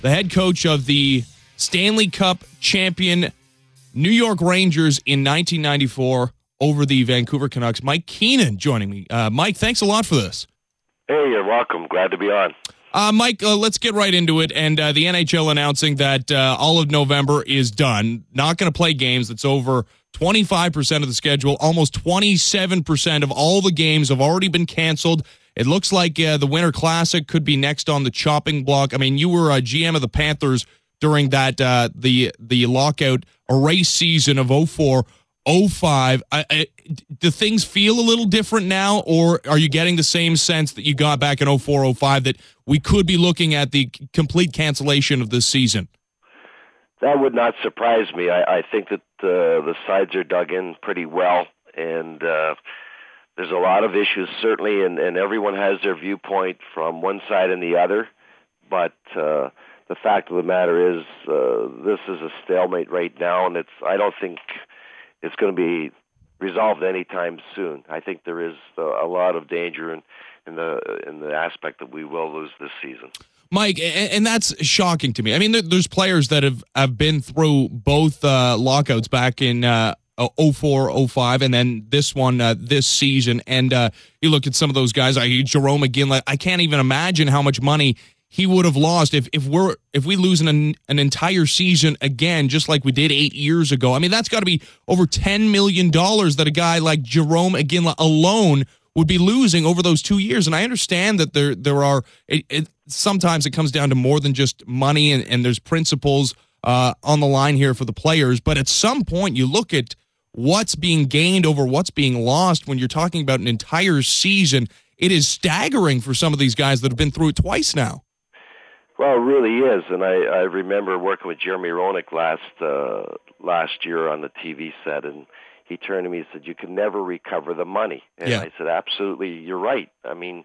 the head coach of the Stanley Cup champion New York Rangers in 1994 over the Vancouver Canucks. Mike Keenan joining me. Mike, thanks a lot for this. Hey, you're welcome. Glad to be on. Mike, let's get right into it. And the NHL announcing that all of November is done. Not going to play games. That's over 25% of the schedule. Almost 27% of all the games have already been canceled. It looks like the Winter Classic could be next on the chopping block. I mean, you were a GM of the Panthers during that the lockout erase season of 04-05. Do things feel a little different now, or are you getting the same sense that you got back in 04-05 that we could be looking at the complete cancellation of this season? That would not surprise me. I think that the sides are dug in pretty well, and there's a lot of issues, certainly, and everyone has their viewpoint from one side and the other. But the fact of the matter is this is a stalemate right now, and I don't think it's going to be resolved anytime soon. I think there is a lot of danger in the aspect that we will lose this season. Mike, and that's shocking to me. I mean, there's players that have been through both lockouts back in 04-05 and then this one this season. And you look at some of those guys, Jarome Iginla, I can't even imagine how much money he would have lost if we lose an entire season again, just like we did 8 years ago. I mean, that's got to be over $10 million that a guy like Jarome Iginla alone would be losing over those 2 years. And I understand that there are sometimes it comes down to more than just money, and there's principles on the line here for the players. But at some point, you look at what's being gained over what's being lost when you're talking about an entire season. It is staggering for some of these guys that have been through it twice now. Well, it really is, and I remember working with Jeremy Roenick last year on the TV set, and he turned to me and said, "You can never recover the money." And I said, "Absolutely, you're right." I mean,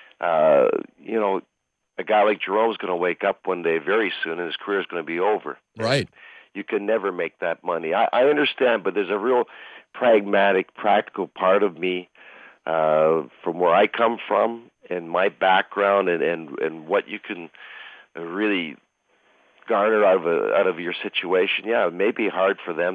a guy like Jerome's going to wake up one day very soon, and his career is going to be over. Right. You can never make that money. I understand, but there's a real pragmatic, practical part of me from where I come from and my background and what you can really garner out of your situation. Yeah, it may be hard for them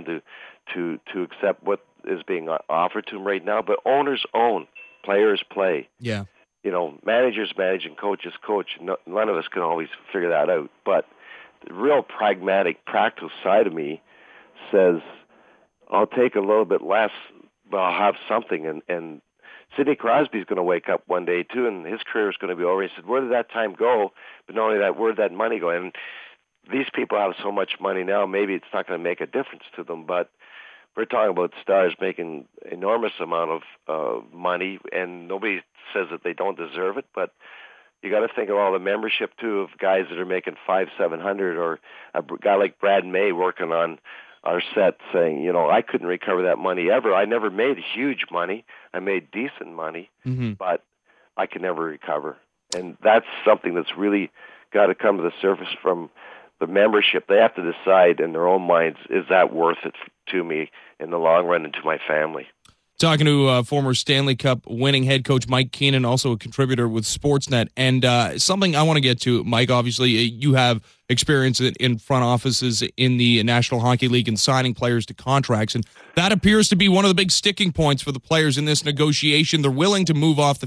to accept what is being offered to them right now, but owners own, players play. Yeah. Managers manage and coaches coach. None of us can always figure that out. But the real pragmatic, practical side of me says, I'll take a little bit less, but I'll have something. And Sidney Crosby's going to wake up one day, too, and his career is going to be over. He said, where did that time go? But not only that, where did that money go? And these people have so much money now, maybe it's not going to make a difference to them, but we're talking about stars making enormous amount of money, and nobody says that they don't deserve it, but you got to think of all the membership, too, of guys that are making $500-700, or a guy like Brad May working on our set saying, I couldn't recover that money ever. I never made huge money. I made decent money, but I can never recover. And that's something that's really got to come to the surface from the membership. They have to decide in their own minds, is that worth it to me in the long run and to my family? Talking to former Stanley Cup winning head coach Mike Keenan, also a contributor with Sportsnet. And something I want to get to, Mike, obviously you have experience in front offices in the National Hockey League and signing players to contracts. And that appears to be one of the big sticking points for the players in this negotiation. They're willing to move off the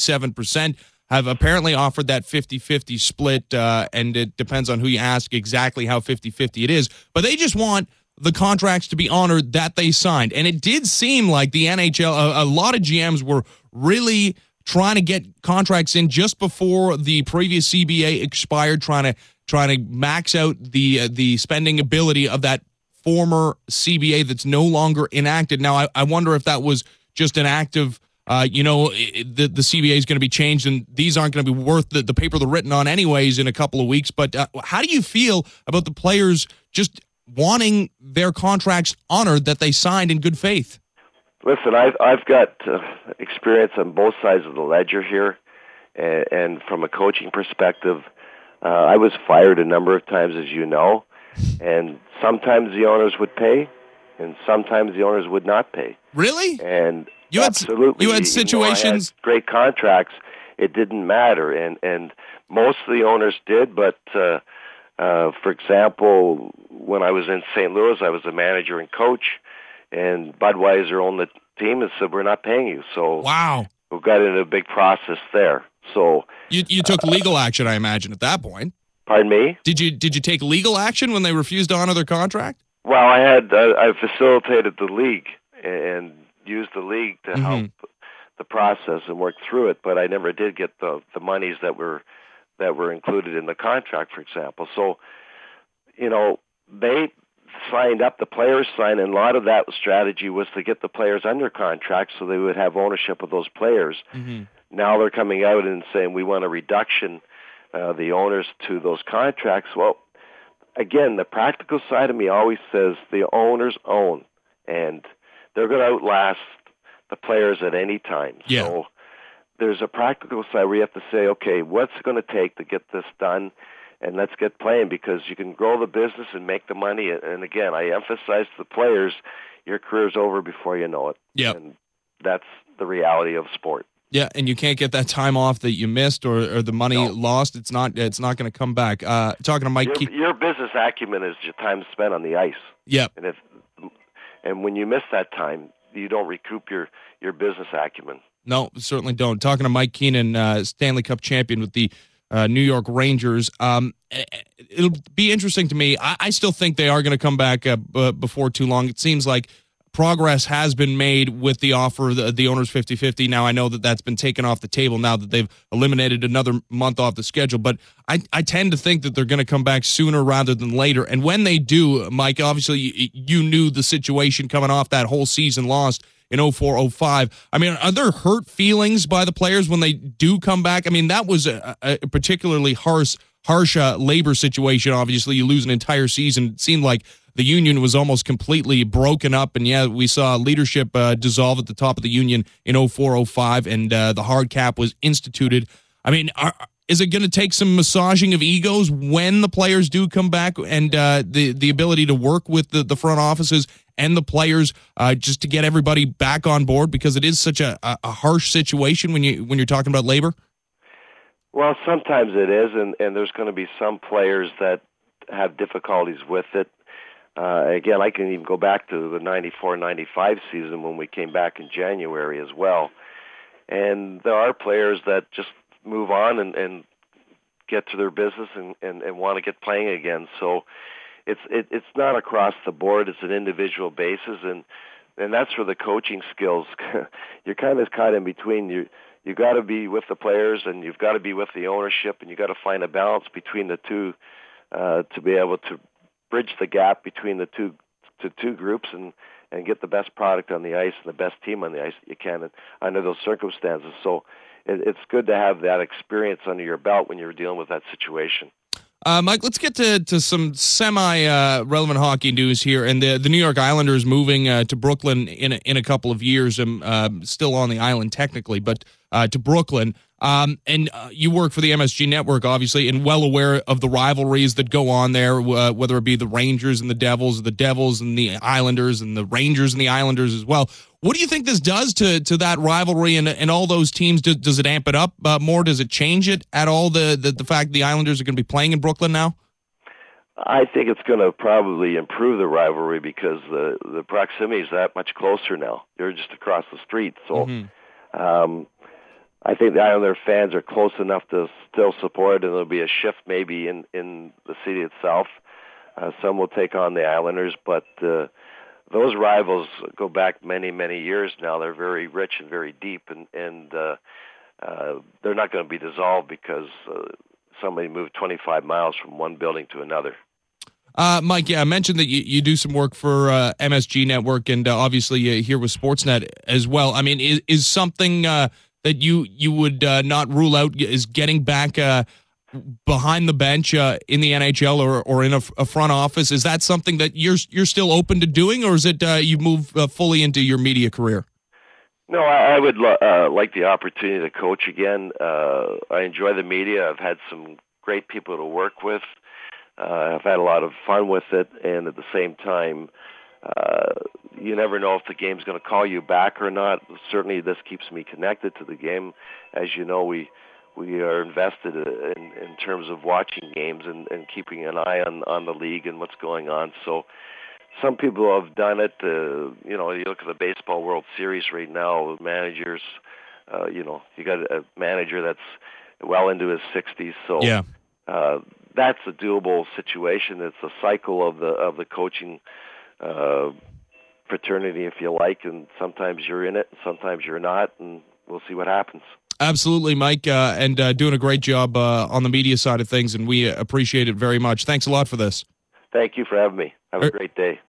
57%, have apparently offered that 50-50 split, and it depends on who you ask exactly how 50-50 it is. But they just want the contracts to be honored that they signed. And it did seem like the NHL, a lot of GMs were really trying to get contracts in just before the previous CBA expired, trying to max out the spending ability of that former CBA that's no longer enacted. Now, I wonder if that was just an act of, the CBA is going to be changed and these aren't going to be worth the paper they're written on anyways in a couple of weeks. But how do you feel about the players just wanting their contracts honored that they signed in good faith? Listen, I've got experience on both sides of the ledger here, and from a coaching perspective, I was fired a number of times, as you know, and sometimes the owners would pay, and sometimes the owners would not pay. Really? And you had situations, I had great contracts. It didn't matter, and most of the owners did, but For example, when I was in St. Louis, I was a manager and coach, and Budweiser owned the team and said, "We're not paying you." So Wow. we got into a big process there. So You took legal action, I imagine, at that point. pardon me? Did you take legal action when they refused to honor their contract? Well, I facilitated the league and used the league to help the process and work through it, but I never did get the monies that were included in the contract, for example. So, they signed up, the players signed, and a lot of that strategy was to get the players under contract so they would have ownership of those players. Now they're coming out and saying we want a reduction, the owners to those contracts. Well, again, the practical side of me always says the owners own, and they're going to outlast the players at any time. Yeah. So there's a practical side where you have to say, okay, what's it going to take to get this done, and let's get playing, because you can grow the business and make the money. And again, I emphasize to the players, your career's over before you know it. Yep. And that's the reality of sport. Yeah, and you can't get that time off that you missed or the money lost. It's not going to come back. Talking to Mike, your business acumen is your time spent on the ice. Yep. And when you miss that time, you don't recoup your business acumen. No, certainly don't. Talking to Mike Keenan, Stanley Cup champion with the New York Rangers. It'll be interesting to me. I still think they are going to come back before too long. It seems like progress has been made with the offer of the owners 50-50. Now, I know that that's been taken off the table now that they've eliminated another month off the schedule, but I tend to think that they're going to come back sooner rather than later. And when they do, Mike, obviously you knew the situation coming off that whole season lost in 04-05. I mean, are there hurt feelings by the players when they do come back? I mean, that was a particularly harsh labor situation. Obviously, you lose an entire season. It seemed like the union was almost completely broken up, and yeah, we saw leadership dissolve at the top of the union in 04-05, and the hard cap was instituted. I mean, is it going to take some massaging of egos when the players do come back, and the ability to work with the front offices and the players just to get everybody back on board, because it is such a harsh situation when you're talking about labor? Well, sometimes it is, and there's going to be some players that have difficulties with it. Again, I can even go back to the 94-95 season when we came back in January as well. And there are players that just move on and get to their business and want to get playing again. So it's not across the board. It's an individual basis, and that's where the coaching skills, you're kind of caught in between. You got to be with the players, and you've got to be with the ownership, and you got to find a balance between the two to be able to bridge the gap between the two groups and get the best product on the ice and the best team on the ice that you can under those circumstances. So it's good to have that experience under your belt when you're dealing with that situation. Mike, let's get to some semi-relevant hockey news here. And the New York Islanders moving to Brooklyn in a couple of years. Still on the island technically, but to Brooklyn. And you work for the MSG Network, obviously, and well aware of the rivalries that go on there, whether it be the Rangers and the Devils and the Islanders, and the Rangers and the Islanders as well. What do you think this does to that rivalry and all those teams? Does it amp it up more? Does it change it at all, the fact the Islanders are going to be playing in Brooklyn now? I think it's going to probably improve the rivalry because the proximity is that much closer now. You're just across the street. So I think the Islander fans are close enough to still support, and there'll be a shift maybe in the city itself. Some will take on the Islanders, but those rivals go back many, many years now. They're very rich and very deep, and they're not going to be dissolved because somebody moved 25 miles from one building to another. Mike, I mentioned that you do some work for MSG Network, and obviously here with Sportsnet as well. I mean, is something that you would not rule out is getting back behind the bench in the NHL or in a front office? Is that something that you're still open to doing, or is it you move fully into your media career? No, I would like the opportunity to coach again. I enjoy the media. I've had some great people to work with. I've had a lot of fun with it, and at the same time, you never know if the game's going to call you back or not. Certainly, this keeps me connected to the game. As you know, we we are invested in terms of watching games and keeping an eye on the league and what's going on. So some people have done it. You look at the Baseball World Series right now, managers, you got a manager that's well into his 60s. So yeah. That's a doable situation. It's a cycle of the coaching fraternity, if you like, and sometimes you're in it, and sometimes you're not, and we'll see what happens. Absolutely, Mike, and doing a great job on the media side of things, and we appreciate it very much. Thanks a lot for this. Thank you for having me. Have a great day.